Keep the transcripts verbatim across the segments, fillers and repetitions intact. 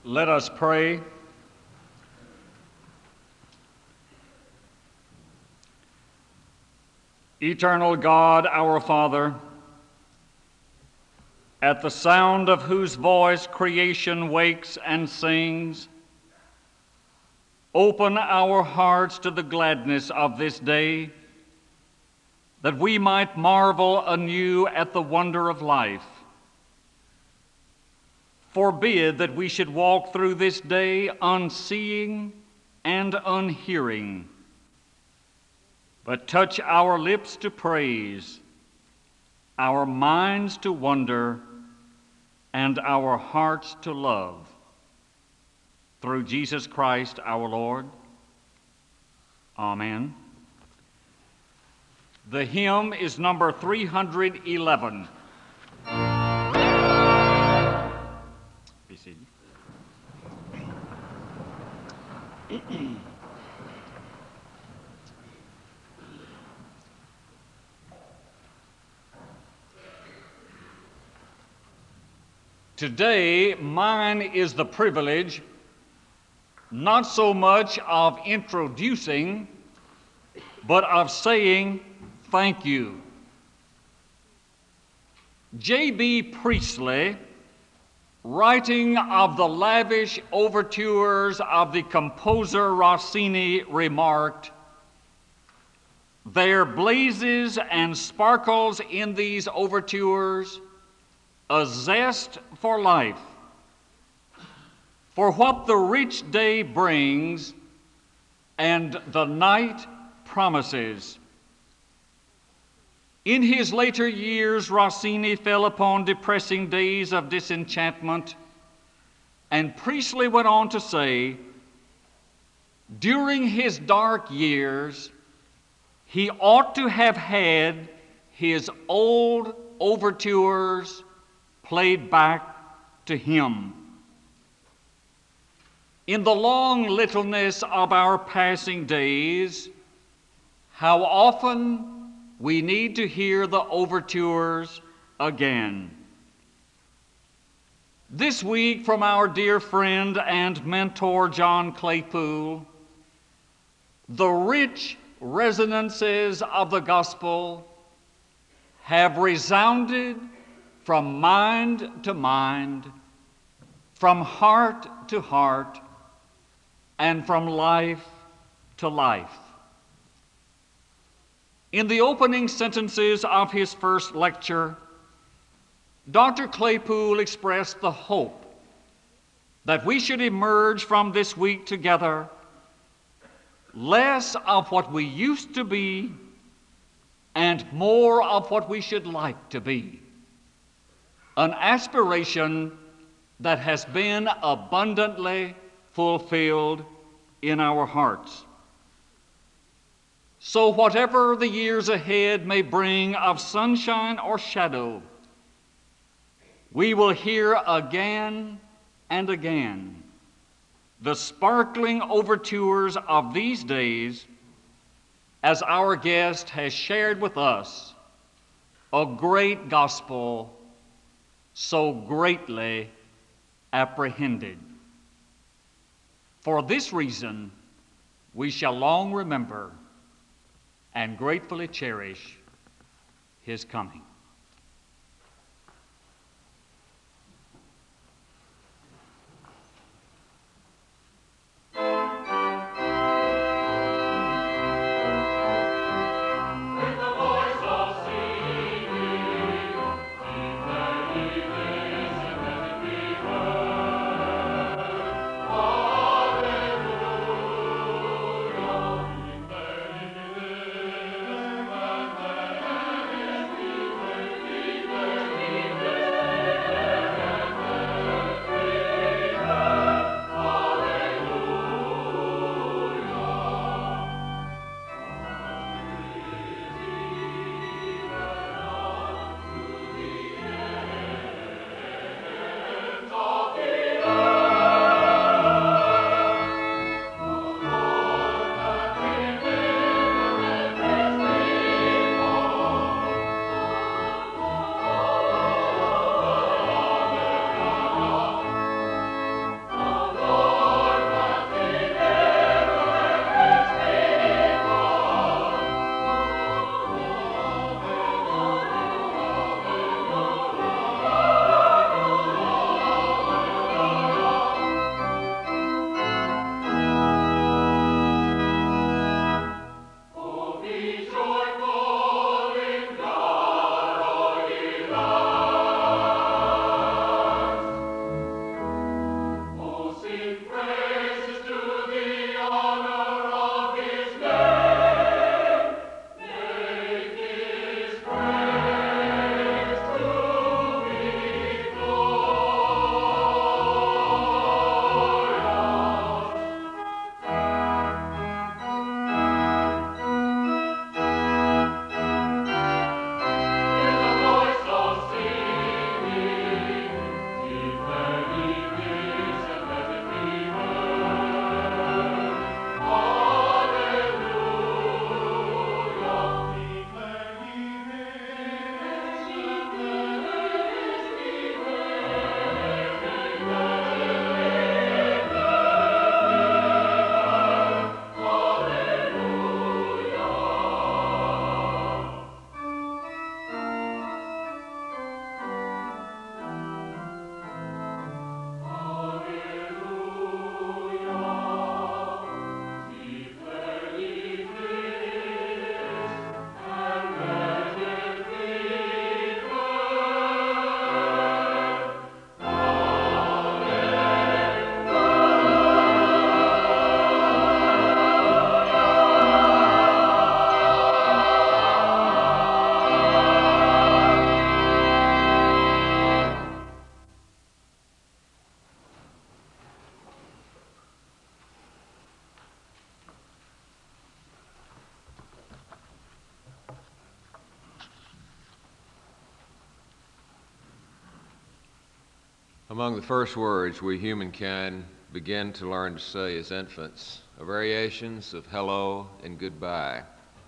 Let us pray. Eternal God, our Father, at the sound of whose voice creation wakes and sings, open our hearts to the gladness of this day, that we might marvel anew at the wonder of life. Forbid that we should walk through this day unseeing and unhearing, but touch our lips to praise, our minds to wonder, and our hearts to love. Through Jesus Christ our Lord. Amen. The hymn is number three hundred eleven. Be seated. Today, mine is the privilege not so much of introducing, but of saying thank you. J B Priestley, writing of the lavish overtures of the composer Rossini, remarked, "There blazes and sparkles in these overtures a zest for life, for what the rich day brings and the night promises." In his later years, Rossini fell upon depressing days of disenchantment, and Priestley went on to say, during his dark years, he ought to have had his old overtures played back to him. In the long littleness of our passing days, how often we need to hear the overtures again. This week, from our dear friend and mentor John Claypool, the rich resonances of the gospel have resounded from mind to mind, from heart to heart, and from life to life. In the opening sentences of his first lecture, Doctor Claypool expressed the hope that we should emerge from this week together less of what we used to be and more of what we should like to be. An aspiration that has been abundantly fulfilled in our hearts. So whatever the years ahead may bring of sunshine or shadow, we will hear again and again the sparkling overtures of these days as our guest has shared with us a great gospel so greatly apprehended. For this reason, we shall long remember and gratefully cherish his coming. Among the first words we humankind begin to learn to say as infants are variations of hello and goodbye.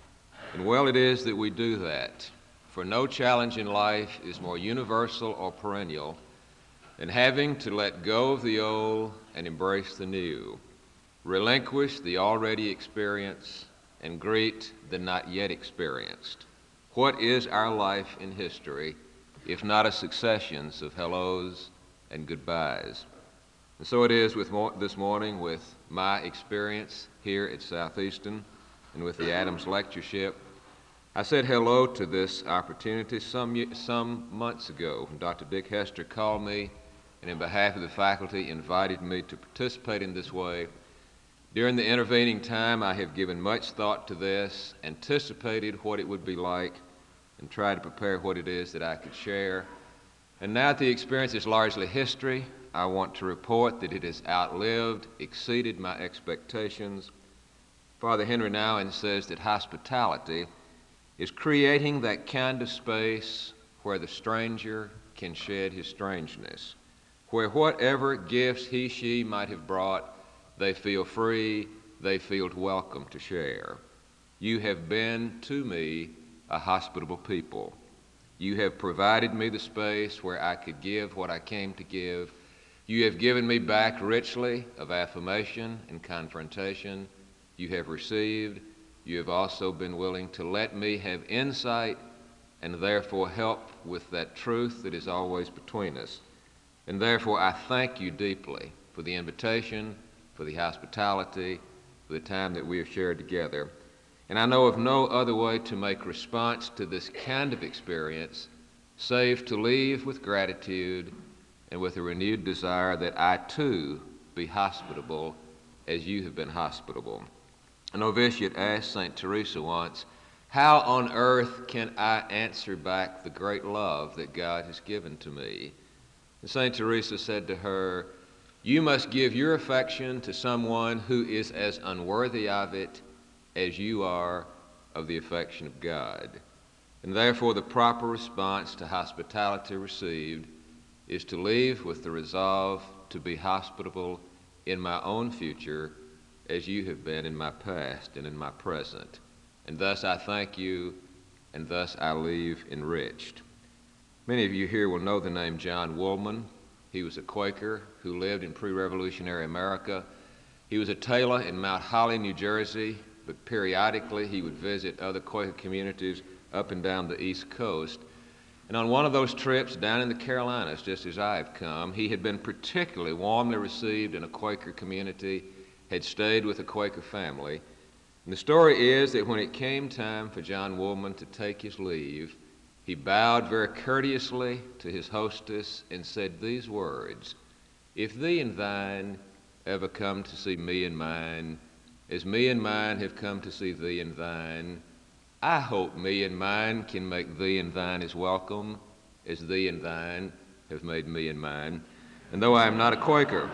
And well it is that we do that, for no challenge in life is more universal or perennial than having to let go of the old and embrace the new, relinquish the already experienced and greet the not yet experienced. What is our life in history if not a succession of hellos and goodbyes? And so it is with mo- this morning with my experience here at Southeastern and with the Adams Lectureship. I said hello to this opportunity some, some months ago when Doctor Dick Hester called me and in behalf of the faculty invited me to participate in this way. During the intervening time, I have given much thought to this, anticipated what it would be like, and tried to prepare what it is that I could share. And now that the experience is largely history, I want to report that it has outlived, exceeded my expectations. Father Henry Nouwen says that hospitality is creating that kind of space where the stranger can shed his strangeness, where whatever gifts he, she might have brought, they feel free, they feel welcome to share. You have been to me a hospitable people. You have provided me the space where I could give what I came to give. You have given me back richly of affirmation and confrontation. You have received. You have also been willing to let me have insight and therefore help with that truth that is always between us. And therefore I thank you deeply for the invitation, for the hospitality, for the time that we have shared together. And I know of no other way to make response to this kind of experience save to leave with gratitude and with a renewed desire that I too be hospitable as you have been hospitable. A novitiate asked Saint Teresa once, how on earth can I answer back the great love that God has given to me? And Saint Teresa said to her, you must give your affection to someone who is as unworthy of it as you are of the affection of God. And therefore the proper response to hospitality received is to leave with the resolve to be hospitable in my own future as you have been in my past and in my present. And thus I thank you, and thus I leave enriched. Many of you here will know the name John Woolman. He was a Quaker who lived in pre-revolutionary America. He was a tailor in Mount Holly, New Jersey, but periodically he would visit other Quaker communities up and down the East Coast. And on one of those trips down in the Carolinas, just as I've come, he had been particularly warmly received in a Quaker community, had stayed with a Quaker family. And the story is that when it came time for John Woolman to take his leave, he bowed very courteously to his hostess and said these words, if thee and thine ever come to see me and mine, as me and mine have come to see thee and thine, I hope me and mine can make thee and thine as welcome as thee and thine have made me and mine. And though I am not a Quaker,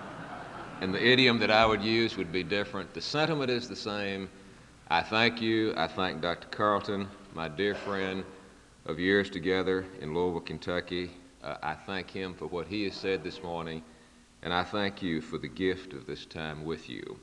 and the idiom that I would use would be different, the sentiment is the same. I thank you. I thank Doctor Carlton, my dear friend of years together in Louisville, Kentucky. Uh, I thank him for what he has said this morning, and I thank you for the gift of this time with you.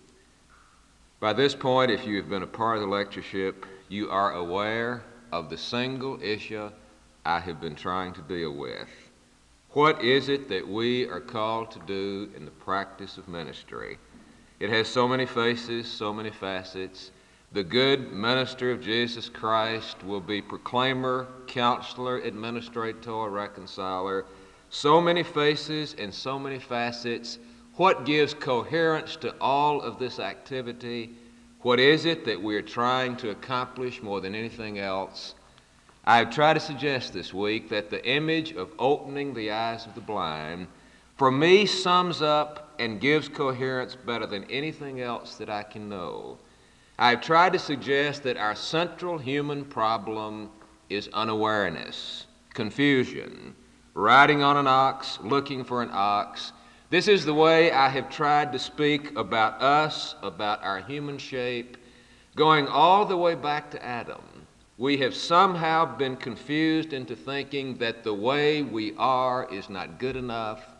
By this point, if you have been a part of the lectureship, you are aware of the single issue I have been trying to deal with. What is it that we are called to do in the practice of ministry? It has so many faces, so many facets. The good minister of Jesus Christ will be proclaimer, counselor, administrator, reconciler. So many faces and so many facets. What gives coherence to all of this activity? What is it that we're trying to accomplish more than anything else? I've tried to suggest this week that the image of opening the eyes of the blind, for me, sums up and gives coherence better than anything else that I can know. I've tried to suggest that our central human problem is unawareness, confusion, riding on an ox, looking for an ox. This is the way I have tried to speak about us, about our human shape, going all the way back to Adam. We have somehow been confused into thinking that the way we are is not good enough,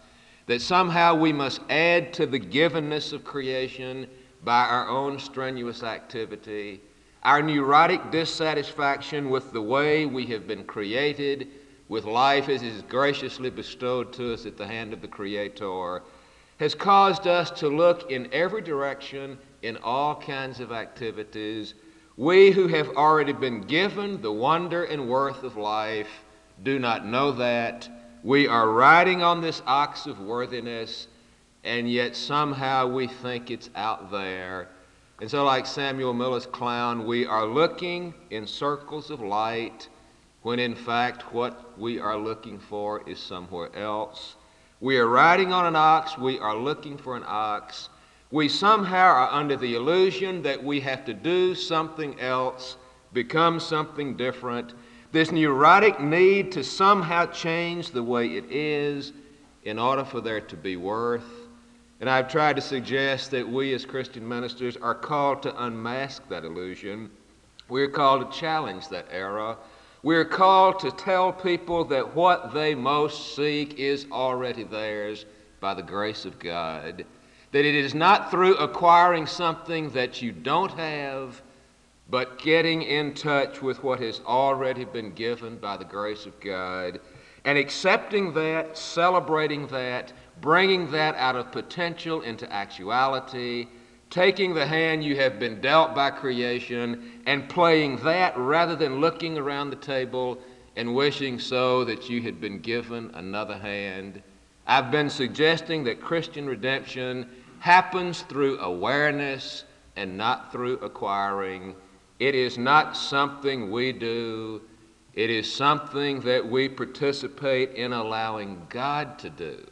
that somehow we must add to the givenness of creation by our own strenuous activity, our neurotic dissatisfaction with the way we have been created, with life as it is graciously bestowed to us at the hand of the Creator, has caused us to look in every direction in all kinds of activities. We who have already been given the wonder and worth of life do not know that. We are riding on this ox of worthiness, and yet somehow we think it's out there. And so, like Samuel Miller's clown, we are looking in circles of light when in fact what we are looking for is somewhere else. We are riding on an ox, we are looking for an ox. We somehow are under the illusion that we have to do something else, become something different. This neurotic need to somehow change the way it is in order for there to be worth. And I've tried to suggest that we as Christian ministers are called to unmask that illusion. We're called to challenge that error. We're called to tell people that what they most seek is already theirs by the grace of God. That it is not through acquiring something that you don't have, but getting in touch with what has already been given by the grace of God, and accepting that, celebrating that, bringing that out of potential into actuality, taking the hand you have been dealt by creation and playing that rather than looking around the table and wishing so that you had been given another hand. I've been suggesting that Christian redemption happens through awareness and not through acquiring. It is not something we do. It is something that we participate in allowing God to do.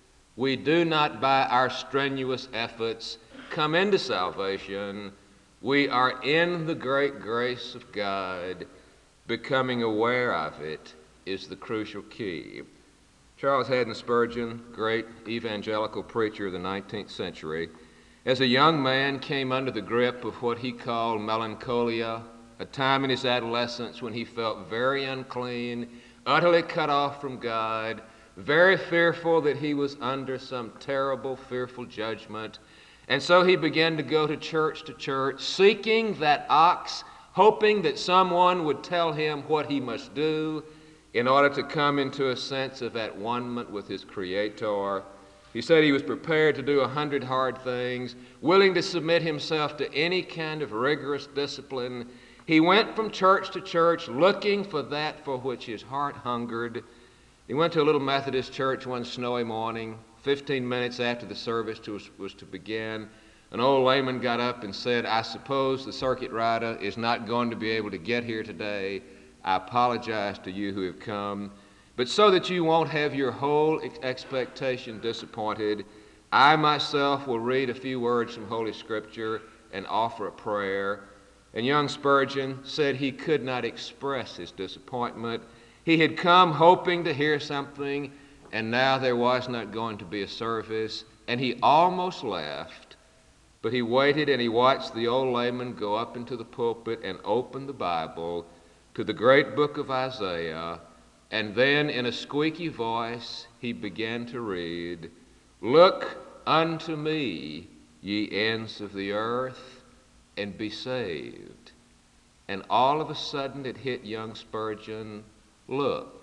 We do not, by our strenuous efforts, come into salvation. We are in the great grace of God. Becoming aware of it is the crucial key. Charles Haddon Spurgeon, great evangelical preacher of the nineteenth century, as a young man came under the grip of what he called melancholia, a time in his adolescence when he felt very unclean, utterly cut off from God, very fearful that he was under some terrible, fearful judgment. And so he began to go to church to church, seeking that ox, hoping that someone would tell him what he must do in order to come into a sense of at one-ment with his Creator. He said he was prepared to do a hundred hard things, willing to submit himself to any kind of rigorous discipline. He went from church to church looking for that for which his heart hungered. He went to a little Methodist church one snowy morning. Fifteen minutes after the service to, was to begin, an old layman got up and said, "I suppose the circuit rider is not going to be able to get here today. I apologize to you who have come. But so that you won't have your whole ex- expectation disappointed, I myself will read a few words from Holy Scripture and offer a prayer." And young Spurgeon said he could not express his disappointment. He had come hoping to hear something, and now there was not going to be a service, and he almost left. But he waited and he watched the old layman go up into the pulpit and open the Bible to the great book of Isaiah, and then in a squeaky voice he began to read, "Look unto me, ye ends of the earth, and be saved." And all of a sudden it hit young Spurgeon, look,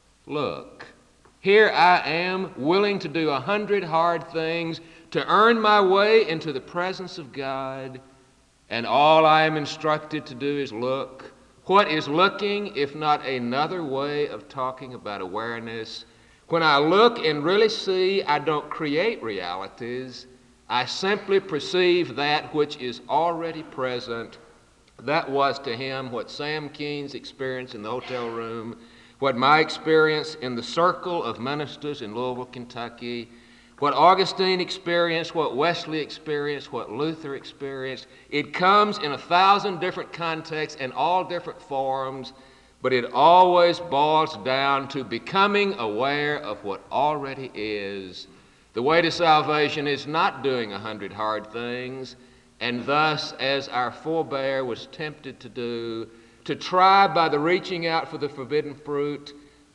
look. Here I am, willing to do a hundred hard things to earn my way into the presence of God, and all I am instructed to do is look. What is looking if not another way of talking about awareness? When I look and really see, I don't create realities. I simply perceive that which is already present. That was to him what Sam Keene's experience in the hotel room, what my experience in the circle of ministers in Louisville, Kentucky, what Augustine experienced, what Wesley experienced, what Luther experienced. It comes in a thousand different contexts and all different forms, but it always boils down to becoming aware of what already is. The way to salvation is not doing a hundred hard things, and thus, as our forebear was tempted to do, to try by the reaching out for the forbidden fruit,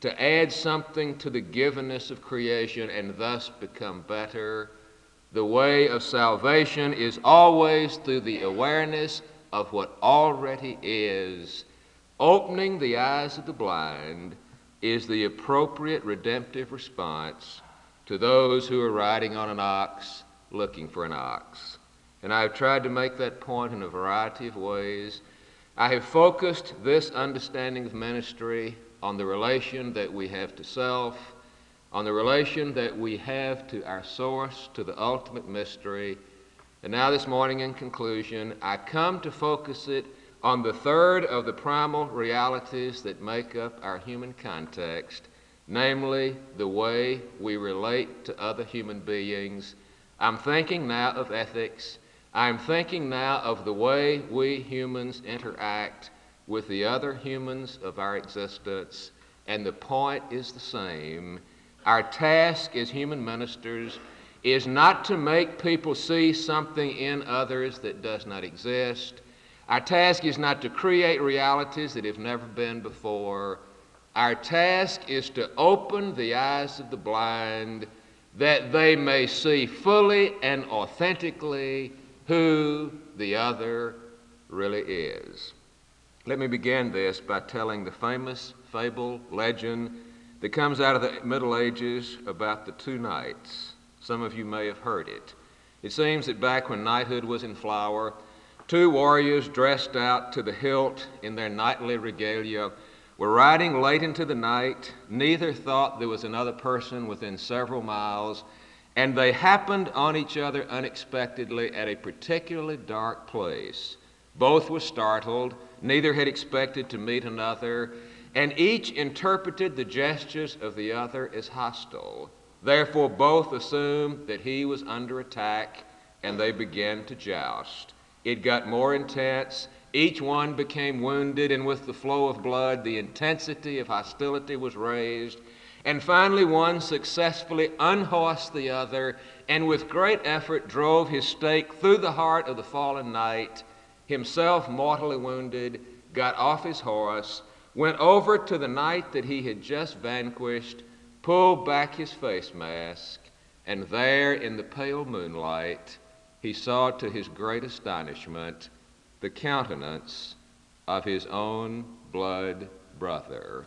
to add something to the givenness of creation and thus become better. The way of salvation is always through the awareness of what already is. Opening the eyes of the blind is the appropriate redemptive response to those who are riding on an ox looking for an ox. And I have tried to make that point in a variety of ways. I have focused this understanding of ministry on the relation that we have to self, on the relation that we have to our source, to the ultimate mystery. And now this morning in conclusion, I come to focus it on the third of the primal realities that make up our human context, namely the way we relate to other human beings. I'm thinking now of ethics. I'm thinking now of the way we humans interact with the other humans of our existence, and the point is the same. Our task as human ministers is not to make people see something in others that does not exist. Our task is not to create realities that have never been before. Our task is to open the eyes of the blind that they may see fully and authentically who the other really is. Let me begin this by telling the famous fable, legend, that comes out of the Middle Ages about the two knights. Some of you may have heard it. It seems that back when knighthood was in flower, two warriors dressed out to the hilt in their knightly regalia were riding late into the night. Neither thought there was another person within several miles, and they happened on each other unexpectedly at a particularly dark place. Both were startled. Neither had expected to meet another, and each interpreted the gestures of the other as hostile. Therefore, both assumed that he was under attack, and they began to joust. It got more intense. Each one became wounded, and with the flow of blood, the intensity of hostility was raised. And finally, one successfully unhorsed the other, and with great effort drove his stake through the heart of the fallen knight. Himself mortally wounded, got off his horse, went over to the knight that he had just vanquished, pulled back his face mask, and there in the pale moonlight he saw to his great astonishment the countenance of his own blood brother.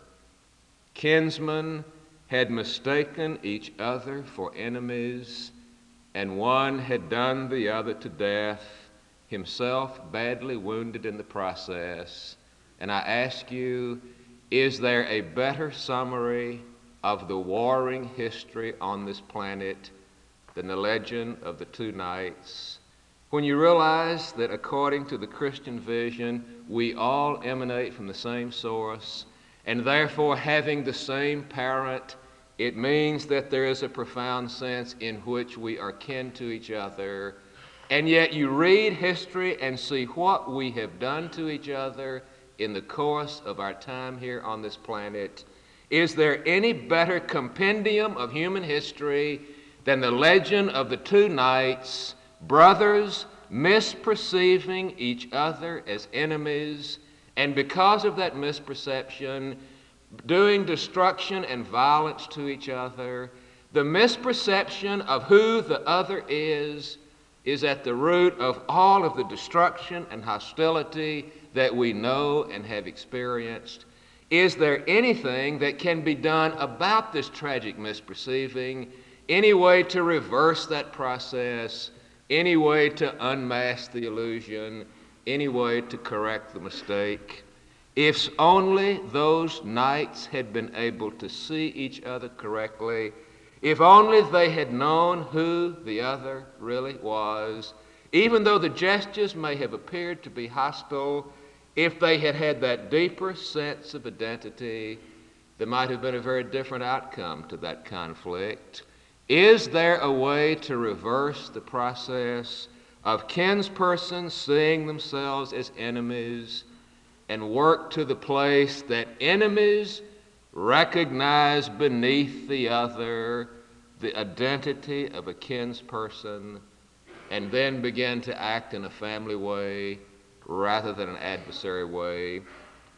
Kinsmen had mistaken each other for enemies, and one had done the other to death, himself badly wounded in the process. And I ask you, is there a better summary of the warring history on this planet than the legend of the two knights? When you realize that according to the Christian vision, we all emanate from the same source, and therefore having the same parent, it means that there is a profound sense in which we are kin to each other. And yet you read history and see what we have done to each other in the course of our time here on this planet. Is there any better compendium of human history than the legend of the two knights, brothers misperceiving each other as enemies, and because of that misperception, doing destruction and violence to each other? The misperception of who the other is is at the root of all of the destruction and hostility that we know and have experienced. Is there anything that can be done about this tragic misperceiving? Any way to reverse that process? Any way to unmask the illusion? Any way to correct the mistake? If only those knights had been able to see each other correctly, if only they had known who the other really was, even though the gestures may have appeared to be hostile, if they had had that deeper sense of identity, there might have been a very different outcome to that conflict. Is there a way to reverse the process of kinspersons seeing themselves as enemies and work to the place that enemies recognize beneath the other the identity of a kinsperson, and then begin to act in a family way rather than an adversary way?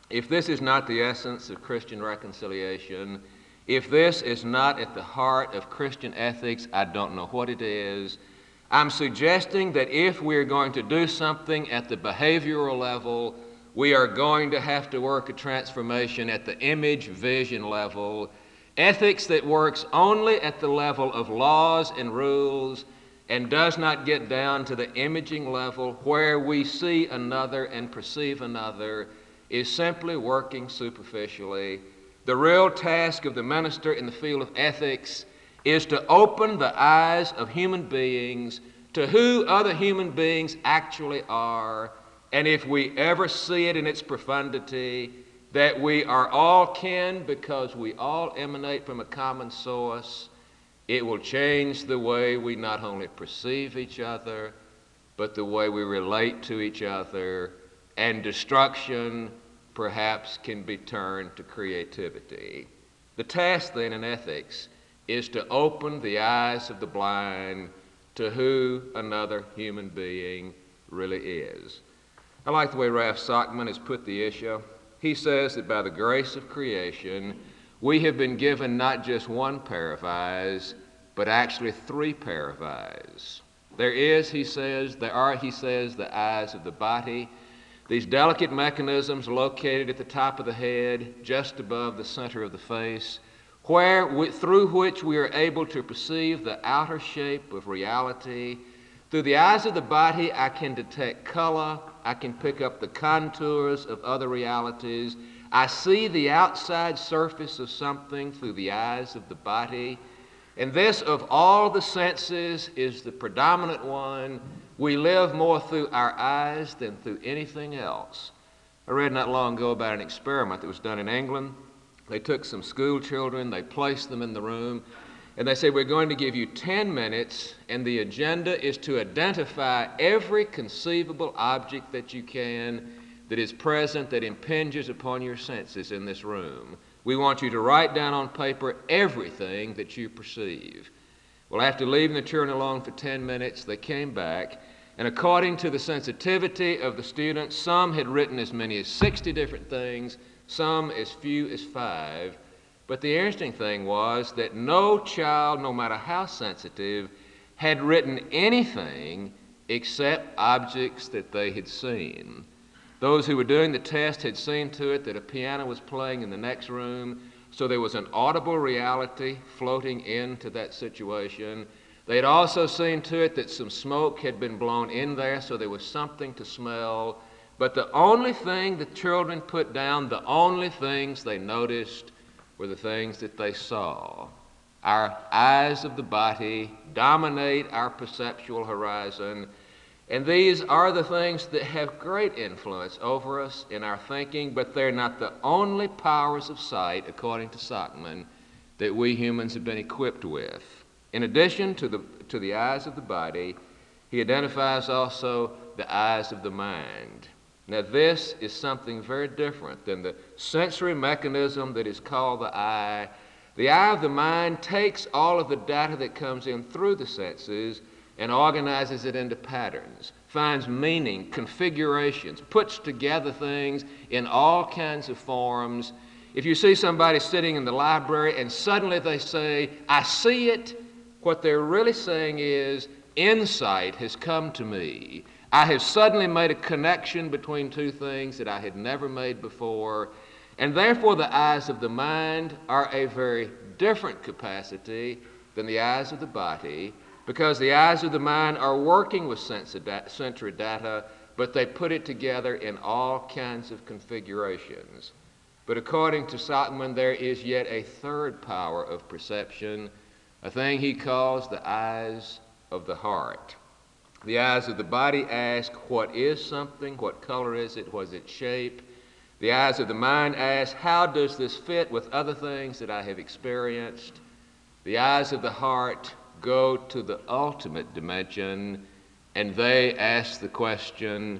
If this is not the essence of Christian reconciliation, if this is not at the heart of Christian ethics, I don't know what it is. I'm suggesting that if we're going to do something at the behavioral level, we are going to have to work a transformation at the image vision level. Ethics that works only at the level of laws and rules and does not get down to the imaging level where we see another and perceive another is simply working superficially. The real task of the minister in the field of ethics is to open the eyes of human beings to who other human beings actually are, and if we ever see it in its profundity, that we are all kin because we all emanate from a common source, it will change the way we not only perceive each other, but the way we relate to each other, and destruction perhaps can be turned to creativity. The task then in ethics is to open the eyes of the blind to who another human being really is. I like the way Ralph Sockman has put the issue. He says that by the grace of creation, we have been given not just one pair of eyes, but actually three pair of eyes. There is, he says, there are, he says, the eyes of the body, these delicate mechanisms located at the top of the head, just above the center of the face, where we, through which we are able to perceive the outer shape of reality. Through the eyes of the body, I can detect color, I can pick up the contours of other realities. I see the outside surface of something through the eyes of the body. And this, of all the senses, is the predominant one. We live more through our eyes than through anything else. I read not long ago about an experiment that was done in England. They took some school children, they placed them in the room, and they said, we're going to give you ten minutes, and the agenda is to identify every conceivable object that you can that is present, that impinges upon your senses in this room. We want you to write down on paper everything that you perceive. Well, after leaving the children alone for ten minutes, they came back, and according to the sensitivity of the students, some had written as many as sixty different things, some as few as five. But the interesting thing was that no child, no matter how sensitive, had written anything except objects that they had seen. Those who were doing the test had seen to it that a piano was playing in the next room, so there was an audible reality floating into that situation. They had also seen to it that some smoke had been blown in there, so there was something to smell. But the only thing the children put down, the only things they noticed, were the things that they saw. Our eyes of the body dominate our perceptual horizon, and these are the things that have great influence over us in our thinking, but they're not the only powers of sight, according to Sockman, that we humans have been equipped with. In addition to the, to the eyes of the body, he identifies also the eyes of the mind. Now, this is something very different than the sensory mechanism that is called the eye. The eye of the mind takes all of the data that comes in through the senses and organizes it into patterns, finds meaning, configurations, puts together things in all kinds of forms. If you see somebody sitting in the library and suddenly they say, I see it, what they're really saying is, insight has come to me. I have suddenly made a connection between two things that I had never made before, and therefore the eyes of the mind are a very different capacity than the eyes of the body, because the eyes of the mind are working with sensory data, but they put it together in all kinds of configurations. But according to Sockman, there is yet a third power of perception, a thing he calls the eyes of the heart. The eyes of the body ask, what is something? What color is it? What is its shape? The eyes of the mind ask, how does this fit with other things that I have experienced? The eyes of the heart go to the ultimate dimension, and they ask the question,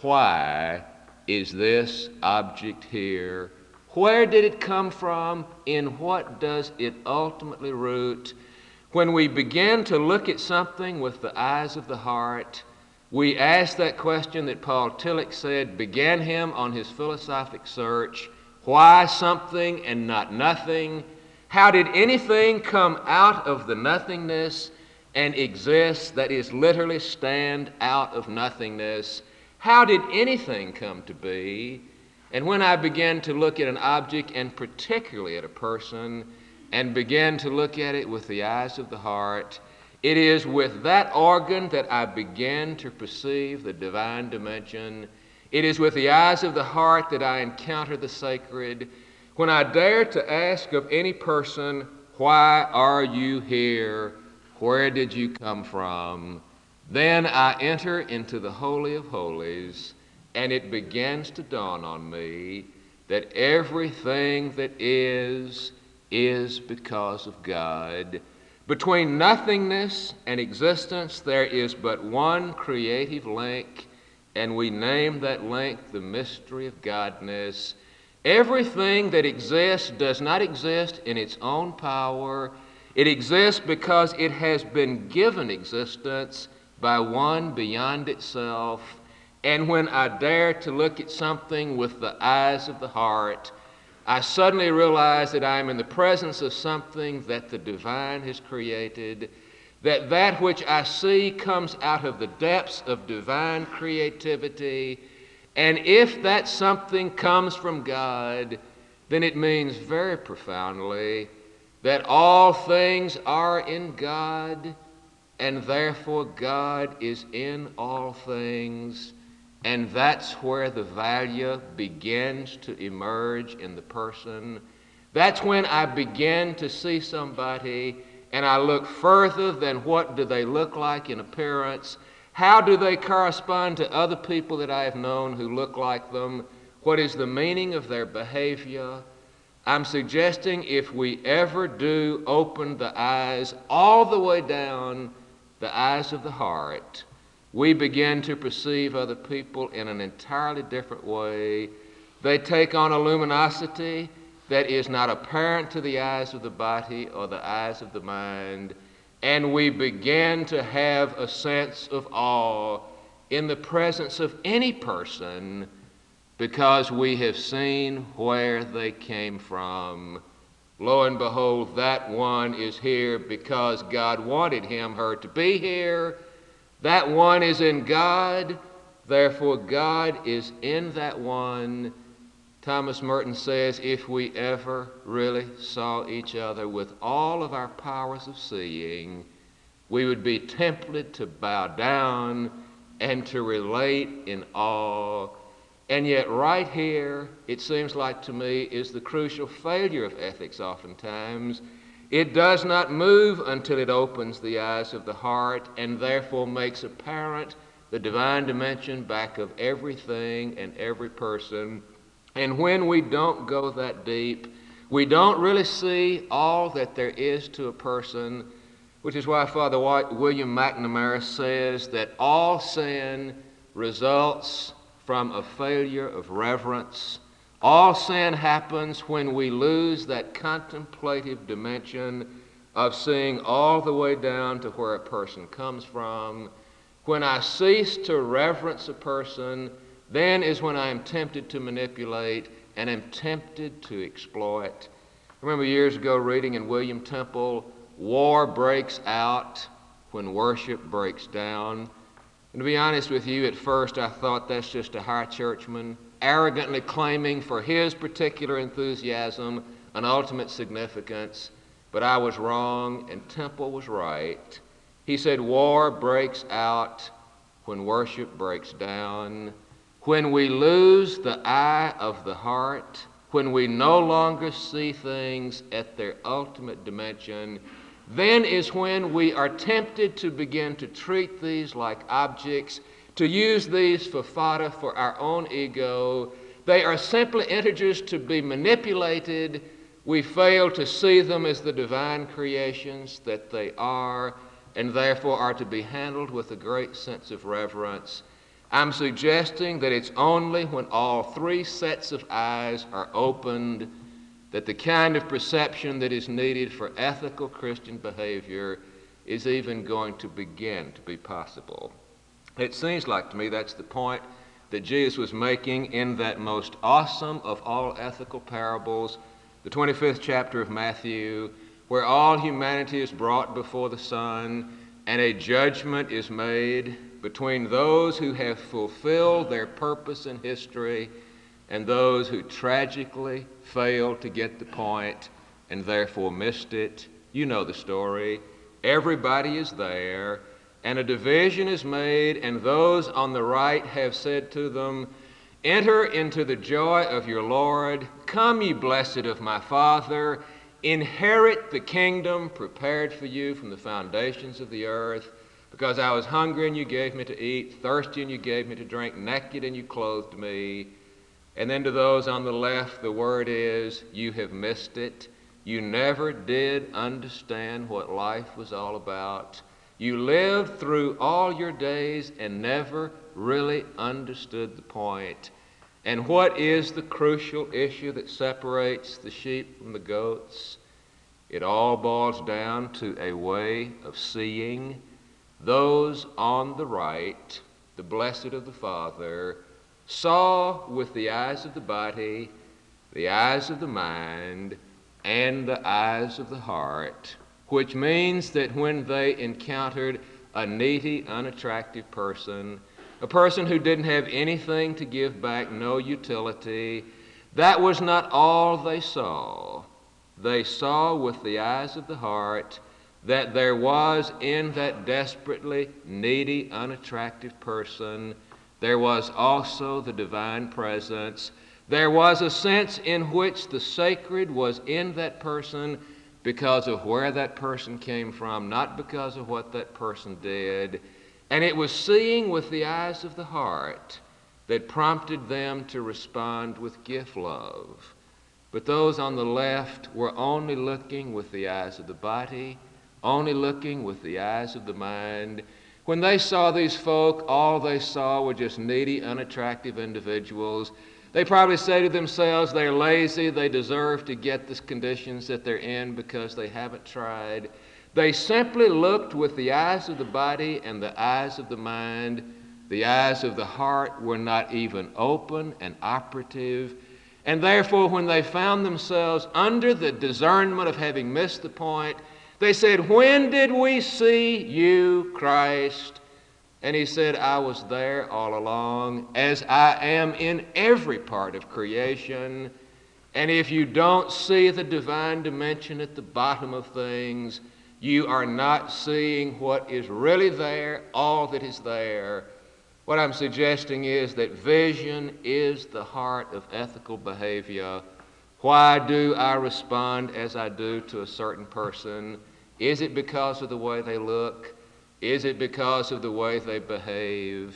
why is this object here? Where did it come from? In what does it ultimately root? When we begin to look at something with the eyes of the heart, We ask that question that Paul Tillich said began him on his philosophic search: why something and not nothing? How did anything come out of the nothingness and exist, that is, literally stand out of nothingness? How did anything come to be? And when I began to look at an object, and particularly at a person, and began to look at it with the eyes of the heart, it is with that organ that I began to perceive the divine dimension. It is with the eyes of the heart that I encounter the sacred. When I dare to ask of any person, why are you here? Where did you come from? Then I enter into the Holy of Holies, and it begins to dawn on me that everything that is, is because of God. Between nothingness and existence, there is but one creative link, and we name that link the mystery of Godness. Everything that exists does not exist in its own power. It exists because it has been given existence by one beyond itself. And when I dare to look at something with the eyes of the heart, I suddenly realize that I am in the presence of something that the divine has created, that that which I see comes out of the depths of divine creativity. And if that something comes from God, then it means very profoundly that all things are in God, and therefore God is in all things. And that's where the value begins to emerge in the person. That's when I begin to see somebody and I look further than what do they look like in appearance. How do they correspond to other people that I have known who look like them? What is the meaning of their behavior? I'm suggesting if we ever do open the eyes all the way down, the eyes of the heart, we begin to perceive other people in an entirely different way. They take on a luminosity that is not apparent to the eyes of the body or the eyes of the mind, and we begin to have a sense of awe in the presence of any person because we have seen where they came from. Lo and behold, that one is here because God wanted him, her to be here. That one is in God, therefore God is in that one. Thomas Merton says, if we ever really saw each other with all of our powers of seeing, we would be tempted to bow down and to relate in awe. And yet right here, it seems like to me, is the crucial failure of ethics oftentimes. It does not move until it opens the eyes of the heart and therefore makes apparent the divine dimension back of everything and every person. And when we don't go that deep, we don't really see all that there is to a person, which is why Father William McNamara says that all sin results from a failure of reverence. All sin happens when we lose that contemplative dimension of seeing all the way down to where a person comes from. When I cease to reverence a person, then is when I am tempted to manipulate and am tempted to exploit. I remember years ago reading in William Temple, war breaks out when worship breaks down. And to be honest with you, at first I thought that's just a high churchman arrogantly claiming for his particular enthusiasm an ultimate significance, but I was wrong and Temple was right. He said war breaks out when worship breaks down, when we lose the eye of the heart, when we no longer see things at their ultimate dimension. Then is when we are tempted to begin to treat these like objects, to use these for fodder for our own ego. They are simply integers to be manipulated. We fail to see them as the divine creations that they are, and therefore are to be handled with a great sense of reverence. I'm suggesting that it's only when all three sets of eyes are opened that the kind of perception that is needed for ethical Christian behavior is even going to begin to be possible. It seems like to me that's the point that Jesus was making in that most awesome of all ethical parables, the twenty-fifth chapter of Matthew, where all humanity is brought before the Son and a judgment is made between those who have fulfilled their purpose in history and those who tragically failed to get the point and therefore missed it. You know the story. Everybody is there, and a division is made, and those on the right have said to them, "Enter into the joy of your Lord. Come, ye blessed of my Father. Inherit the kingdom prepared for you from the foundations of the earth. Because I was hungry, and you gave me to eat, thirsty, and you gave me to drink, naked, and you clothed me." And then to those on the left, the word is, you have missed it. You never did understand what life was all about. You lived through all your days and never really understood the point. And what is the crucial issue that separates the sheep from the goats? It all boils down to a way of seeing. Those on the right, the blessed of the Father, saw with the eyes of the body, the eyes of the mind, and the eyes of the heart, which means that when they encountered a needy, unattractive person, a person who didn't have anything to give back, no utility, that was not all they saw. They saw with the eyes of the heart that there was in that desperately needy, unattractive person, there was also the divine presence. There was a sense in which the sacred was in that person because of where that person came from, not because of what that person did. And it was seeing with the eyes of the heart that prompted them to respond with gift love. But those on the left were only looking with the eyes of the body, only looking with the eyes of the mind. When they saw these folk, all they saw were just needy, unattractive individuals. They probably say to themselves, they're lazy, they deserve to get the conditions that they're in because they haven't tried. They simply looked with the eyes of the body and the eyes of the mind. The eyes of the heart were not even open and operative. And therefore, when they found themselves under the discernment of having missed the point, they said, "When did we see you, Christ?" And he said, "I was there all along, as I am in every part of creation. And if you don't see the divine dimension at the bottom of things, you are not seeing what is really there, all that is there." What I'm suggesting is that vision is the heart of ethical behavior. Why do I respond as I do to a certain person? Is it because of the way they look? Is it because of the way they behave?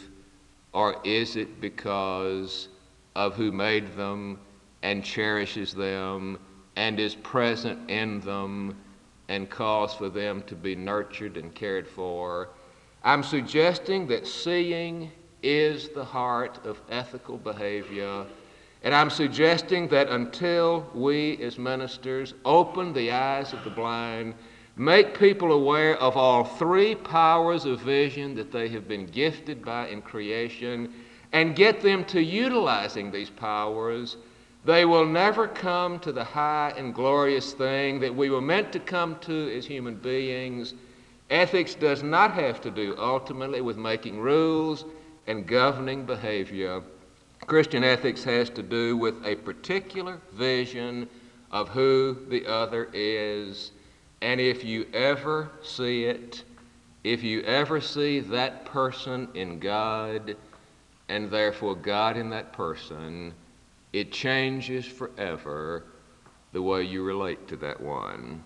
Or is it because of who made them and cherishes them and is present in them and calls for them to be nurtured and cared for? I'm suggesting that seeing is the heart of ethical behavior. And I'm suggesting that until we as ministers open the eyes of the blind, make people aware of all three powers of vision that they have been gifted by in creation, and get them to utilizing these powers, they will never come to the high and glorious thing that we were meant to come to as human beings. Ethics does not have to do ultimately with making rules and governing behavior. Christian ethics has to do with a particular vision of who the other is. And if you ever see it, if you ever see that person in God, and therefore God in that person, it changes forever the way you relate to that one.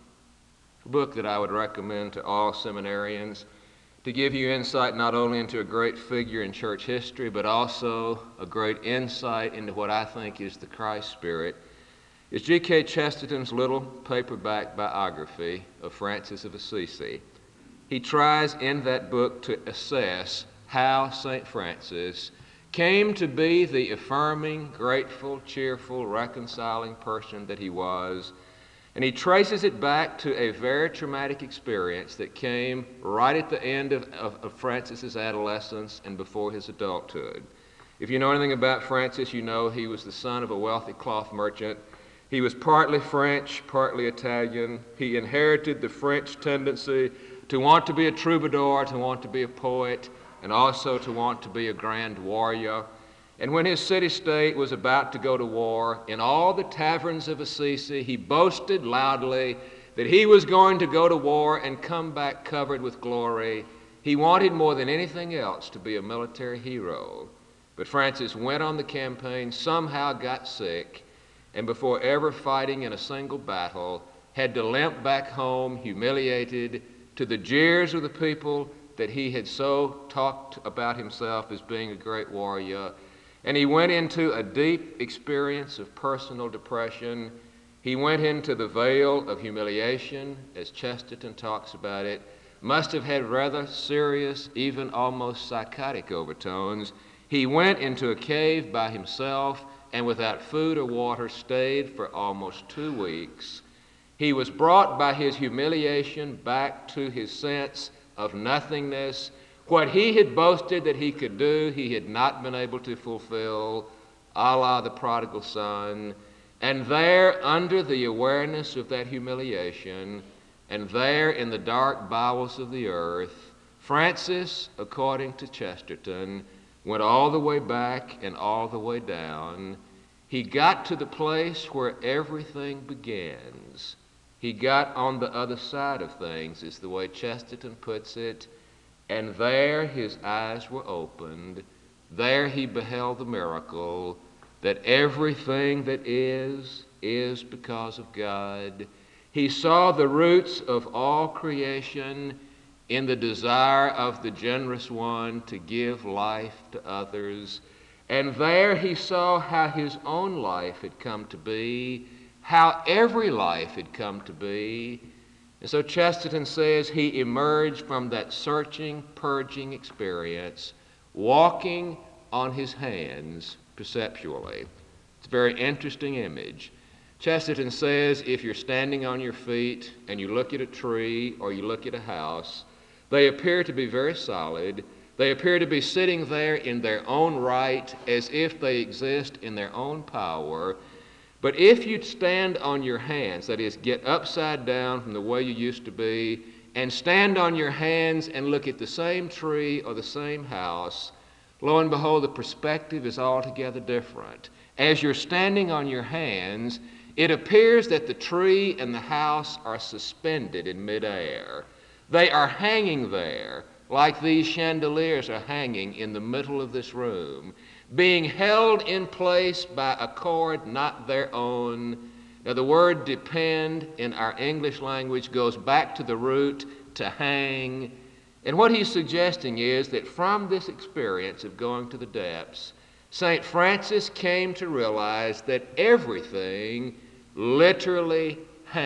A book that I would recommend to all seminarians to give you insight not only into a great figure in church history, but also a great insight into what I think is the Christ spirit, is G K Chesterton's little paperback biography of Francis of Assisi. He tries in that book to assess how Saint Francis came to be the affirming, grateful, cheerful, reconciling person that he was. And he traces it back to a very traumatic experience that came right at the end of, of, of Francis's adolescence and before his adulthood. If you know anything about Francis, you know he was the son of a wealthy cloth merchant. He was partly French, partly Italian. He inherited the French tendency to want to be a troubadour, to want to be a poet, and also to want to be a grand warrior. And when his city-state was about to go to war, in all the taverns of Assisi, he boasted loudly that he was going to go to war and come back covered with glory. He wanted more than anything else to be a military hero. But Francis went on the campaign, somehow got sick, and before ever fighting in a single battle, had to limp back home, humiliated, to the jeers of the people that he had so talked about himself as being a great warrior. And he went into a deep experience of personal depression. He went into the vale of humiliation, as Chesterton talks about it, must have had rather serious, even almost psychotic overtones. He went into a cave by himself and without food or water stayed for almost two weeks. He was brought by his humiliation back to his sense of nothingness. What he had boasted that he could do, he had not been able to fulfill, a la the prodigal son. And there, under the awareness of that humiliation, and there in the dark bowels of the earth, Francis, according to Chesterton, went all the way back and all the way down. He got to the place where everything begins. He got on the other side of things, is the way Chesterton puts it, and there his eyes were opened. There he beheld the miracle that everything that is, is because of God. He saw the roots of all creation in the desire of the generous one to give life to others. And there he saw how his own life had come to be, how every life had come to be. And so Chesterton says he emerged from that searching, purging experience, walking on his hands perceptually. It's a very interesting image. Chesterton says if you're standing on your feet and you look at a tree or you look at a house, they appear to be very solid. They appear to be sitting there in their own right as if they exist in their own power. But if you stand on your hands, that is, get upside down from the way you used to be, and stand on your hands and look at the same tree or the same house, lo and behold, the perspective is altogether different. As you're standing on your hands, it appears that the tree and the house are suspended in midair. They are hanging there like these chandeliers are hanging in the middle of this room, being held in place by a cord not their own. Now the word depend in our English language goes back to the root to hang. And what he's suggesting is that from this experience of going to the depths, Saint Francis came to realize that everything literally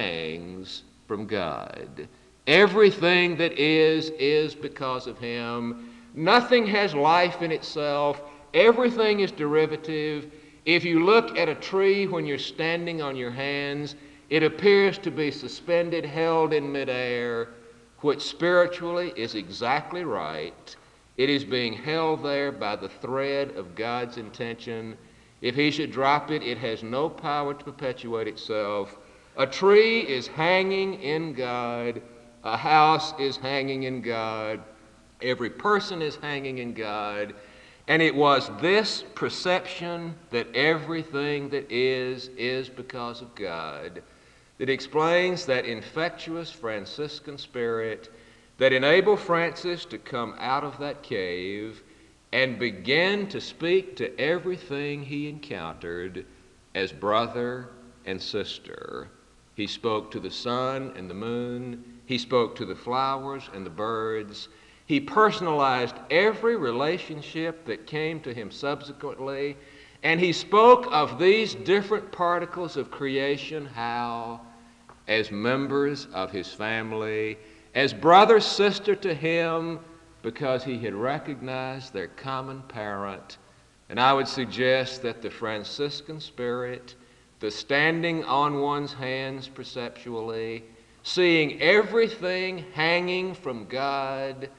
hangs from God. Everything that is, is because of him. Nothing has life in itself. Everything is derivative. If you look at a tree when you're standing on your hands, it appears to be suspended, held in midair, which spiritually is exactly right. It is being held there by the thread of God's intention. If he should drop it, it has no power to perpetuate itself. A tree is hanging in God. A house is hanging in God. Every person is hanging in God. And it was this perception that everything that is, is because of God that explains that infectious Franciscan spirit that enabled Francis to come out of that cave and begin to speak to everything he encountered as brother and sister. He spoke to the sun and the moon. He spoke to the flowers and the birds. He personalized every relationship that came to him subsequently, and he spoke of these different particles of creation, how, as members of his family, as brother, sister to him, because he had recognized their common parent. And I would suggest that the Franciscan spirit the standing on one's hands perceptually, seeing everything hanging from God,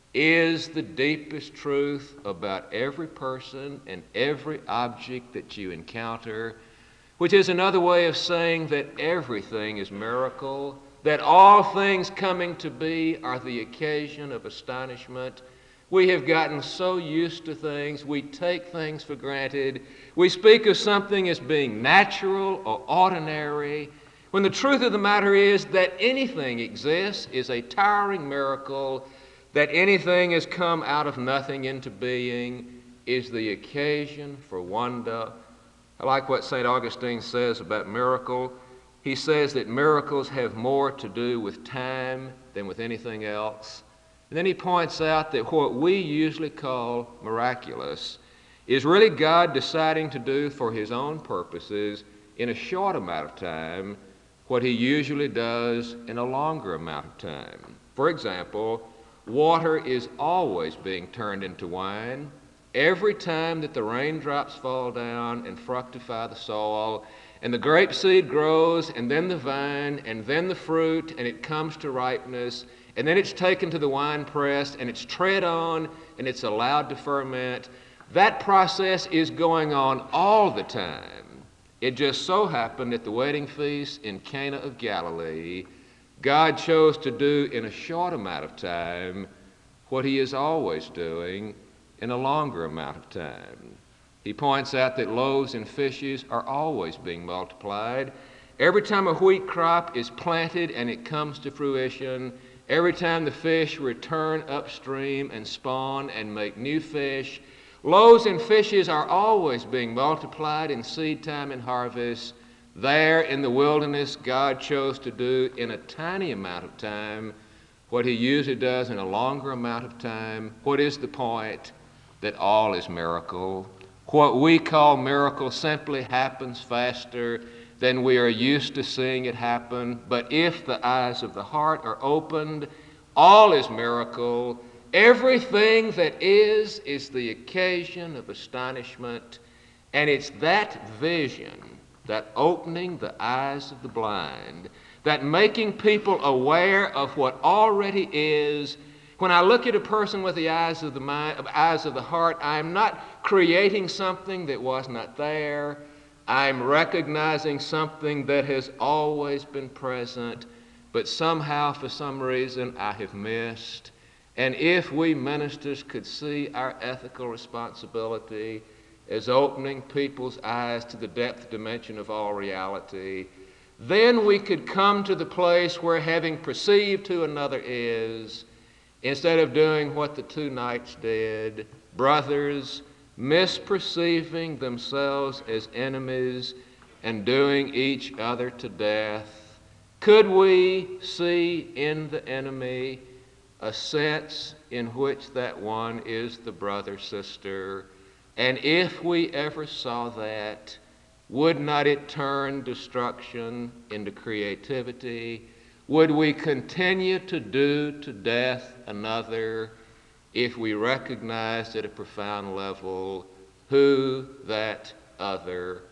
is the deepest truth about every person and every object that you encounter, which is another way of saying that everything is miracle, that all things coming to be are the occasion of astonishment. We have gotten so used to things, we take things for granted. We speak of something as being natural or ordinary, when the truth of the matter is that anything exists is a towering miracle, that anything has come out of nothing into being is the occasion for wonder. I like what Saint Augustine says about miracle. He says that miracles have more to do with time than with anything else. And then he points out that what we usually call miraculous is really God deciding to do for his own purposes in a short amount of time what he usually does in a longer amount of time. For example, water is always being turned into wine. Every time that the raindrops fall down and fructify the soil, and the grape seed grows, and then the vine, and then the fruit, and it comes to ripeness, and then it's taken to the wine press, and it's tread on, and it's allowed to ferment. That process is going on all the time. It just so happened at the wedding feast in Cana of Galilee, God chose to do in a short amount of time what he is always doing in a longer amount of time. He points out that loaves and fishes are always being multiplied. Every time a wheat crop is planted and it comes to fruition, every time the fish return upstream and spawn and make new fish, loaves and fishes are always being multiplied in seed time and harvest. There in the wilderness, God chose to do in a tiny amount of time what he usually does in a longer amount of time. What is the point? That all is miracle. What we call miracle simply happens faster than we are used to seeing it happen. But if the eyes of the heart are opened, all is miracle. Everything that is, is the occasion of astonishment. And it's that vision, that opening the eyes of the blind, that making people aware of what already is. When I look at a person with the eyes of the mind, eyes of the heart, I'm not creating something that was not there. I'm recognizing something that has always been present, but somehow, for some reason, I have missed. And if we ministers could see our ethical responsibility as opening people's eyes to the depth dimension of all reality, then we could come to the place where having perceived who another is, instead of doing what the two knights did, brothers misperceiving themselves as enemies and doing each other to death, could we see in the enemy a sense in which that one is the brother, sister? And if we ever saw that, would not it turn destruction into creativity? Would we continue to do to death another if we recognized at a profound level who that other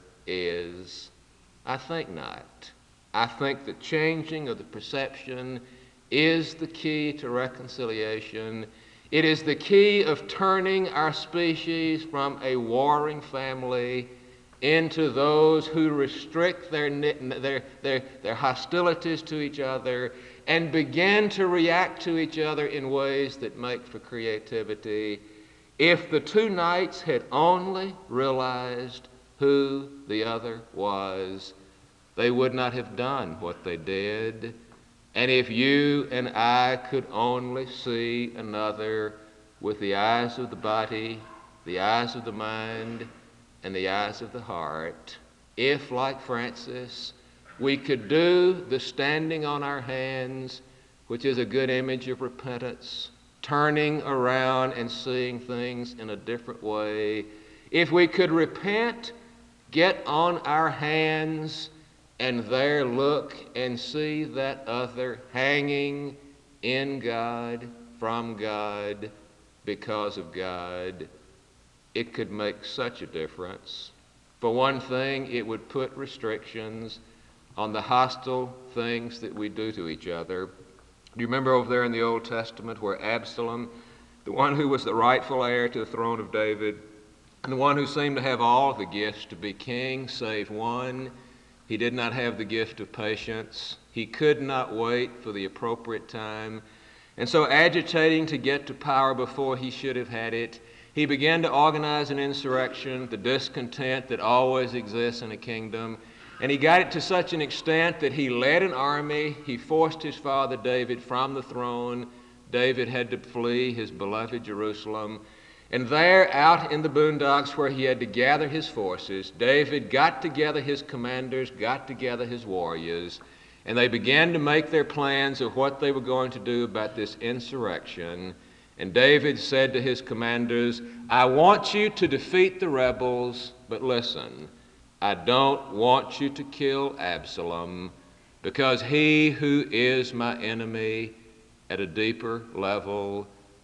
is? I think not. I think the changing of the perception is the key to reconciliation. It is the key of turning our species from a warring family into those who restrict their, their, their, their hostilities to each other and begin to react to each other in ways that make for creativity. If the two knights had only realized who the other was, they would not have done what they did. And if you and I could only see another with the eyes of the body, the eyes of the mind, and the eyes of the heart, if, like Francis, we could do the standing on our hands, which is a good image of repentance, turning around and seeing things in a different way, if we could repent, get on our hands, and there look and see that other hanging in God, from God, because of God, it could make such a difference. For one thing, it would put restrictions on the hostile things that we do to each other. Do you remember over there in the Old Testament where Absalom, the one who was the rightful heir to the throne of David, and the one who seemed to have all the gifts to be king, save one, he did not have the gift of patience. He could not wait for the appropriate time. And so, agitating to get to power before he should have had it, he began to organize an insurrection, the discontent that always exists in a kingdom. And he got it to such an extent that he led an army. He forced his father David from the throne. David had to flee his beloved Jerusalem. And there, out in the boondocks where he had to gather his forces, David got together his commanders, got together his warriors, and they began to make their plans of what they were going to do about this insurrection. And David said to his commanders, I want you to defeat the rebels, but listen, I don't want you to kill Absalom, because he who is my enemy at a deeper level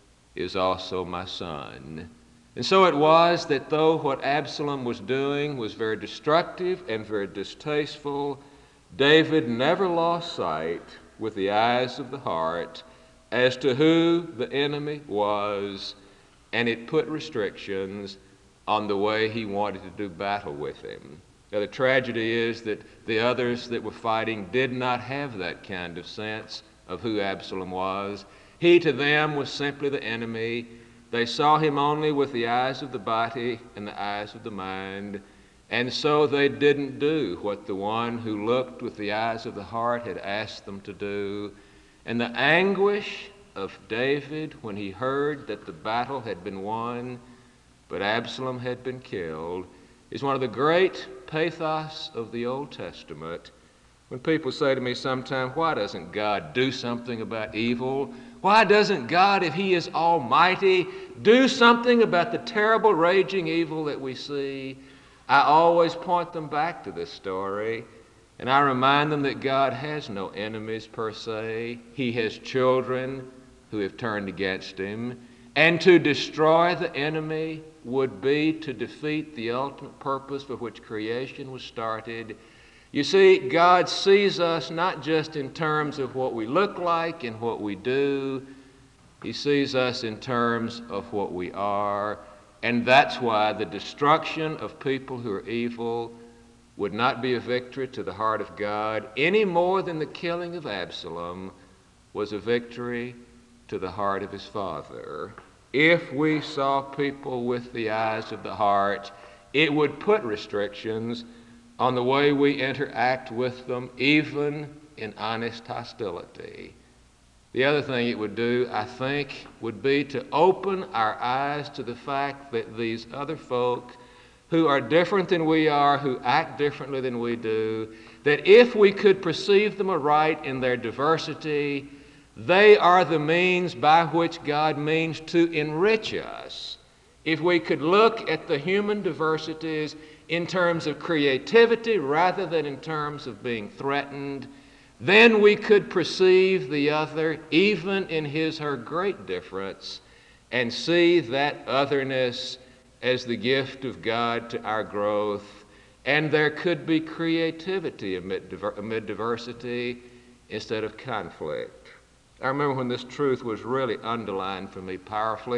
is also my son. And so it was that though what Absalom was doing was very destructive and very distasteful, David never lost sight with the eyes of the heart as to who the enemy was, and it put restrictions on the way he wanted to do battle with him. Now, the tragedy is that the others that were fighting did not have that kind of sense of who Absalom was. He to them was simply the enemy. They saw him only with the eyes of the body and the eyes of the mind, and so they didn't do what the one who looked with the eyes of the heart had asked them to do. And the anguish of David when he heard that the battle had been won, but Absalom had been killed, is one of the great pathos of the Old Testament. When people say to me sometimes, why doesn't God do something about evil? Why doesn't God, if he is almighty, do something about the terrible raging evil that we see? I always point them back to this story, and I remind them that God has no enemies per se. He has children who have turned against him, and to destroy the enemy would be to defeat the ultimate purpose for which creation was started. You see, God sees us not just in terms of what we look like and what we do. He sees us in terms of what we are. And that's why the destruction of people who are evil would not be a victory to the heart of God any more than the killing of Absalom was a victory to the heart of his Father. If we saw people with the eyes of the heart, it would put restrictions on the way we interact with them, even in honest hostility. The other thing it would do, I think, would be to open our eyes to the fact that these other folk who are different than we are, who act differently than we do, that if we could perceive them aright in their diversity, they are the means by which God means to enrich us. If we could look at the human diversities in terms of creativity rather than in terms of being threatened, then we could perceive the other even in his her great difference and see that otherness as the gift of God to our growth. And there could be creativity amid, diver- amid diversity instead of conflict. I remember when this truth was really underlined for me powerfully.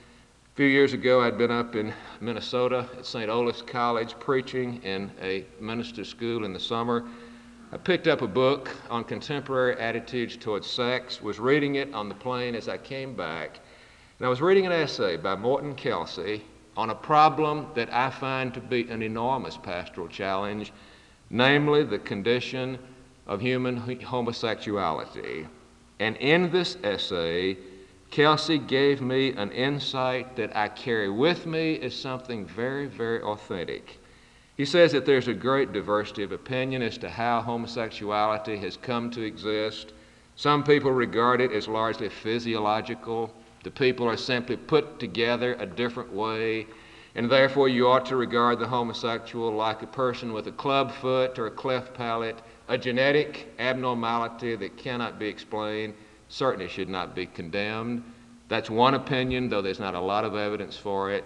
A few years ago, I'd been up in Minnesota at Saint Olaf's College preaching in a minister's school in the summer. I picked up a book on contemporary attitudes towards sex, was reading it on the plane as I came back, and I was reading an essay by Morton Kelsey on a problem that I find to be an enormous pastoral challenge, namely the condition of human homosexuality. And in this essay, Kelsey gave me an insight that I carry with me as something very, very authentic. He says that there's a great diversity of opinion as to how homosexuality has come to exist. Some people regard it as largely physiological. The people are simply put together a different way, and therefore you ought to regard the homosexual like a person with a club foot or a cleft palate, a genetic abnormality that cannot be explained, certainly should not be condemned. That's one opinion, though there's not a lot of evidence for it.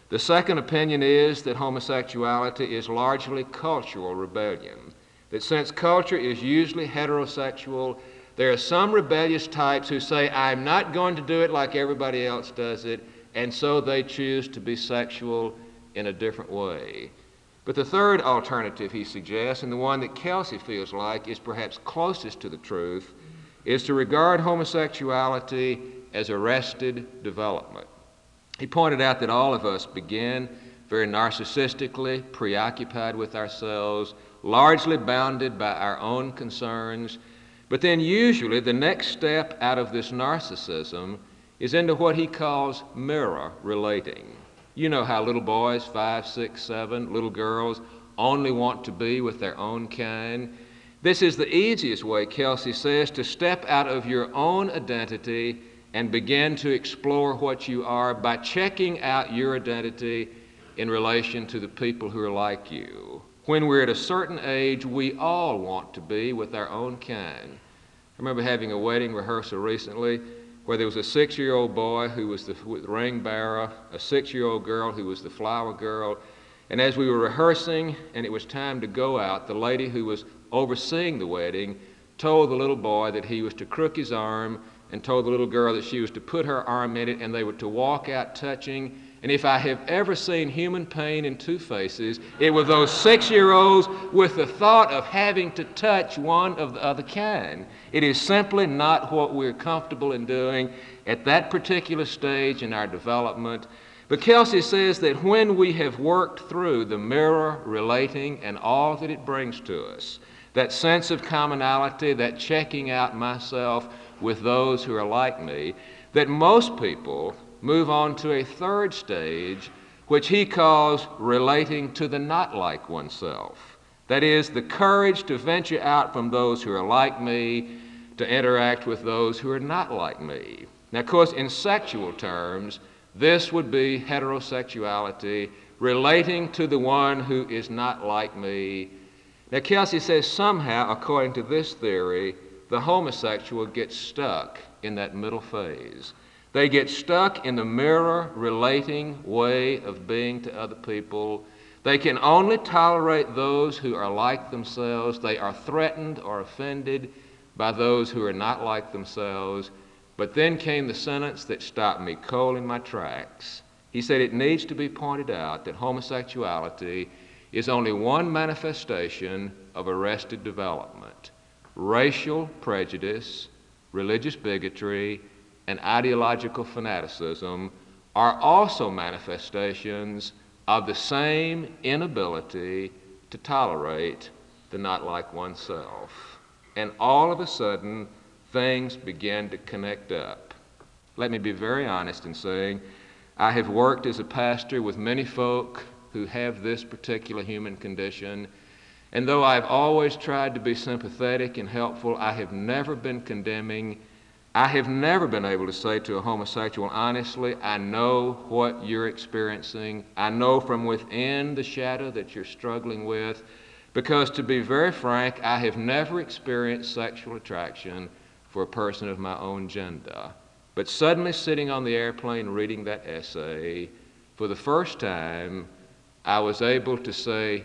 The second opinion is that homosexuality is largely cultural rebellion, that since culture is usually heterosexual, there are some rebellious types who say, I'm not going to do it like everybody else does it, and so they choose to be sexual in a different way. But the third alternative he suggests, and the one that Kelsey feels like is perhaps closest to the truth, is to regard homosexuality as arrested development. He pointed out that all of us begin very narcissistically, preoccupied with ourselves, largely bounded by our own concerns, but then usually the next step out of this narcissism is into what he calls mirror relating. You know how little boys, five, six, seven, little girls, only want to be with their own kind. This is the easiest way, Kelsey says, to step out of your own identity and begin to explore what you are by checking out your identity in relation to the people who are like you. When we're at a certain age, we all want to be with our own kind. I remember having a wedding rehearsal recently where there was a six-year-old boy who was the ring bearer, a six-year-old girl who was the flower girl, and as we were rehearsing and it was time to go out, the lady who was overseeing the wedding told the little boy that he was to crook his arm and told the little girl that she was to put her arm in it and they were to walk out touching. And if I have ever seen human pain in two faces, it was those six-year-olds with the thought of having to touch one of the other kind. It is simply not what we're comfortable in doing at that particular stage in our development. But Kelsey says that when we have worked through the mirror relating and all that it brings to us, that sense of commonality, that checking out myself with those who are like me, that most people move on to a third stage, which he calls relating to the not like oneself. That is, the courage to venture out from those who are like me to interact with those who are not like me. Now, of course, in sexual terms, this would be heterosexuality, relating to the one who is not like me. Now, Kelsey says somehow, according to this theory, the homosexual gets stuck in that middle phase. They get stuck in the mirror relating way of being to other people. They can only tolerate those who are like themselves. They are threatened or offended by those who are not like themselves. But then came the sentence that stopped me cold in my tracks. He said it needs to be pointed out that homosexuality is only one manifestation of arrested development. Racial prejudice, religious bigotry, and ideological fanaticism are also manifestations of the same inability to tolerate the not like oneself. And all of a sudden, things begin to connect up. Let me be very honest in saying I have worked as a pastor with many folk who have this particular human condition, and though I've always tried to be sympathetic and helpful, I have never been condemning. I have never been able to say to a homosexual, honestly, I know what you're experiencing. I know from within the shadow that you're struggling with, because to be very frank, I have never experienced sexual attraction for a person of my own gender. But suddenly sitting on the airplane reading that essay, for the first time, I was able to say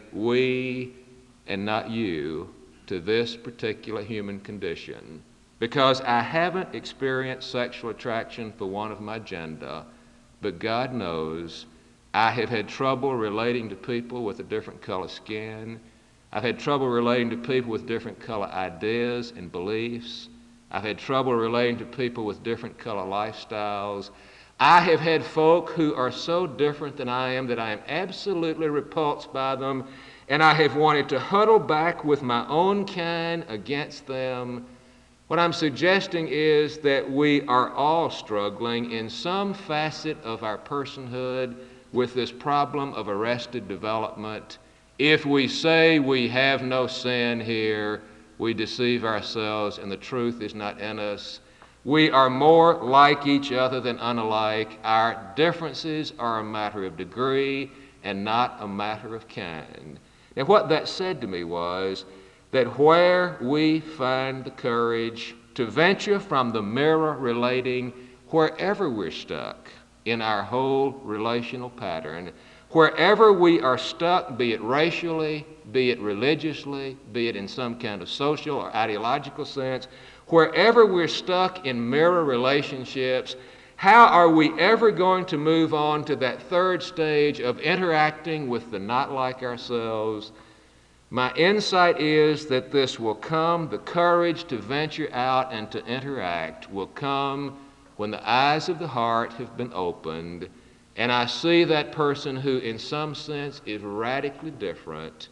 we and not you to this particular human condition, because I haven't experienced sexual attraction for one of my gender, but God knows I have had trouble relating to people with a different color skin. I've had trouble relating to people with different color ideas and beliefs. I've had trouble relating to people with different color lifestyles. I have had folk who are so different than I am that I am absolutely repulsed by them, and I have wanted to huddle back with my own kind against them. What I'm suggesting is that we are all struggling in some facet of our personhood with this problem of arrested development. If we say we have no sin here, we deceive ourselves and the truth is not in us. We are more like each other than unlike. Our differences are a matter of degree and not a matter of kind. Now, what that said to me was that where we find the courage to venture from the mirror relating, wherever we're stuck, in our whole relational pattern. Wherever we are stuck, be it racially, be it religiously, be it in some kind of social or ideological sense, wherever we're stuck in mirror relationships, how are we ever going to move on to that third stage of interacting with the not like ourselves? My insight is that this will come, the courage to venture out and to interact will come when the eyes of the heart have been opened, and I see that person who in some sense is radically different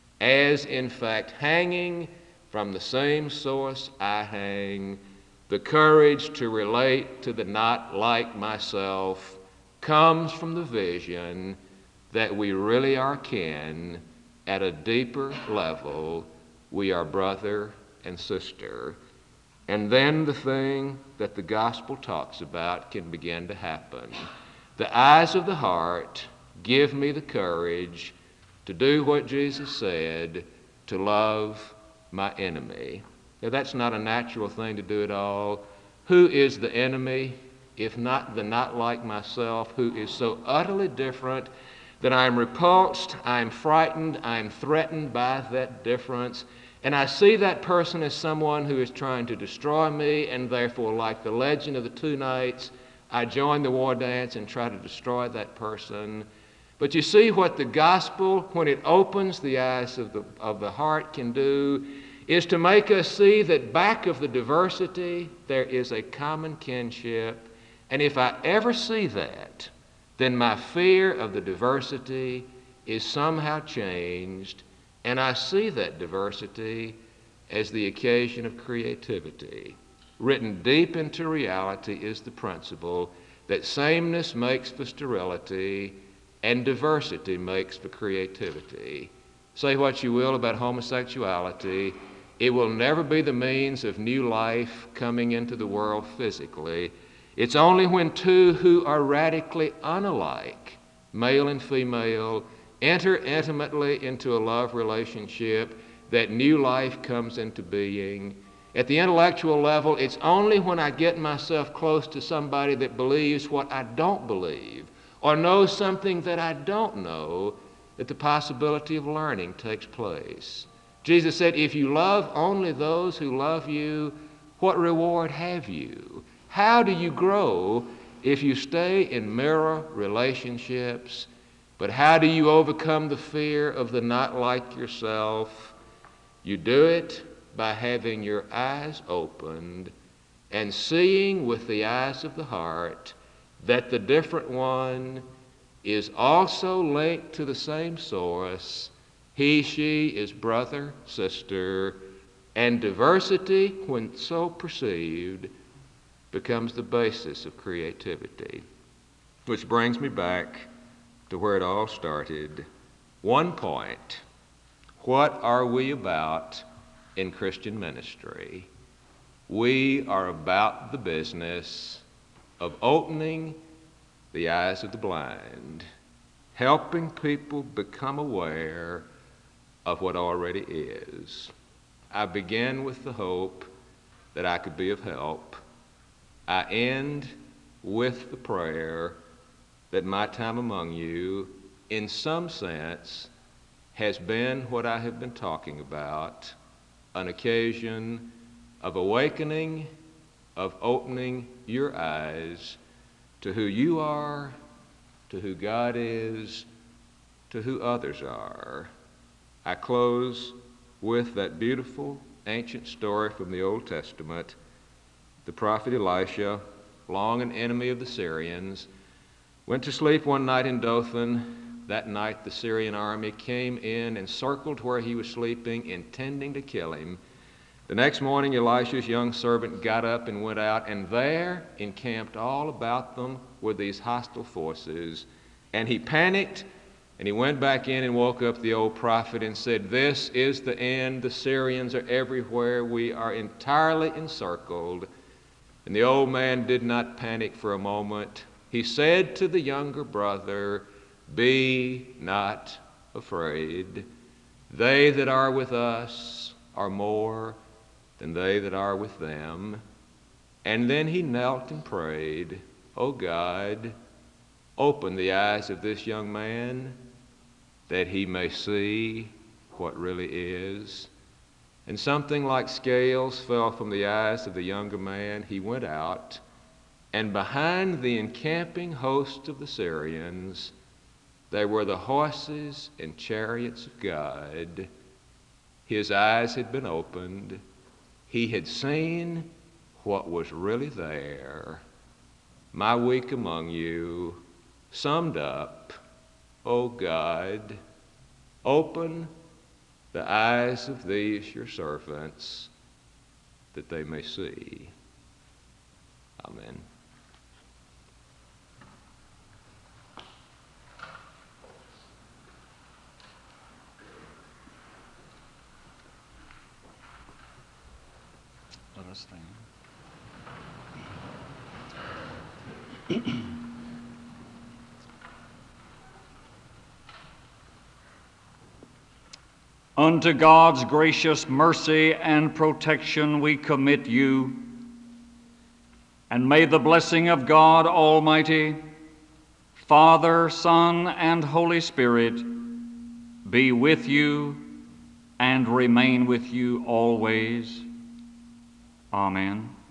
as in fact hanging from the same source I hang. The courage to relate to the not like myself comes from the vision that we really are kin. At a deeper level, we are brother and sister. And then the thing that the gospel talks about can begin to happen. The eyes of the heart give me the courage to do what Jesus said, to love my enemy. Now, that's not a natural thing to do at all. Who is the enemy, if not the not like myself, who is so utterly different that I am repulsed, I am frightened, I am threatened by that difference, and I see that person as someone who is trying to destroy me, and therefore, like the legend of the two knights, I join the war dance and try to destroy that person. But you see what the gospel, when it opens the eyes of the, of the heart, can do, is to make us see that back of the diversity, there is a common kinship, and if I ever see that, then my fear of the diversity is somehow changed, and I see that diversity as the occasion of creativity. Written deep into reality is the principle that sameness makes for sterility and diversity makes for creativity. Say what you will about homosexuality, it will never be the means of new life coming into the world physically. It's only when two who are radically unalike, male and female, enter intimately into a love relationship that new life comes into being. At the intellectual level, it's only when I get myself close to somebody that believes what I don't believe or knows something that I don't know that the possibility of learning takes place. Jesus said, if you love only those who love you, what reward have you? How do you grow if you stay in mirror relationships? But how do you overcome the fear of the not like yourself? You do it by having your eyes opened and seeing with the eyes of the heart that the different one is also linked to the same source. He, she is brother, sister, and diversity, when so perceived, becomes the basis of creativity. Which brings me back to where it all started. One point. What are we about in Christian ministry? We are about the business of opening the eyes of the blind, helping people become aware of what already is. I began with the hope that I could be of help. I end with the prayer that my time among you, in some sense, has been what I have been talking about, an occasion of awakening, of opening your eyes to who you are, to who God is, to who others are. I close with that beautiful ancient story from the Old Testament. The prophet Elisha, long an enemy of the Syrians, went to sleep one night in Dothan. That night the Syrian army came in and circled where he was sleeping, intending to kill him. The next morning Elisha's young servant got up and went out, and there, encamped all about them, were these hostile forces. And he panicked, and he went back in and woke up the old prophet and said, "This is the end. The Syrians are everywhere. We are entirely encircled." And the old man did not panic for a moment. He said to the younger brother, "Be not afraid. They that are with us are more than they that are with them." And then he knelt and prayed, "O God, Open the eyes of this young man that he may see what really is. And something like scales fell from the eyes of the younger man. He went out, and behind the encamping host of the Syrians, there were the horses and chariots of God. His eyes had been opened. He had seen what was really there. My week among you summed up, O God, open the eyes of these your servants that they may see. Amen. Let us stand. Unto God's gracious mercy and protection we commit you, and may the blessing of God Almighty, Father, Son, and Holy Spirit be with you and remain with you always. Amen.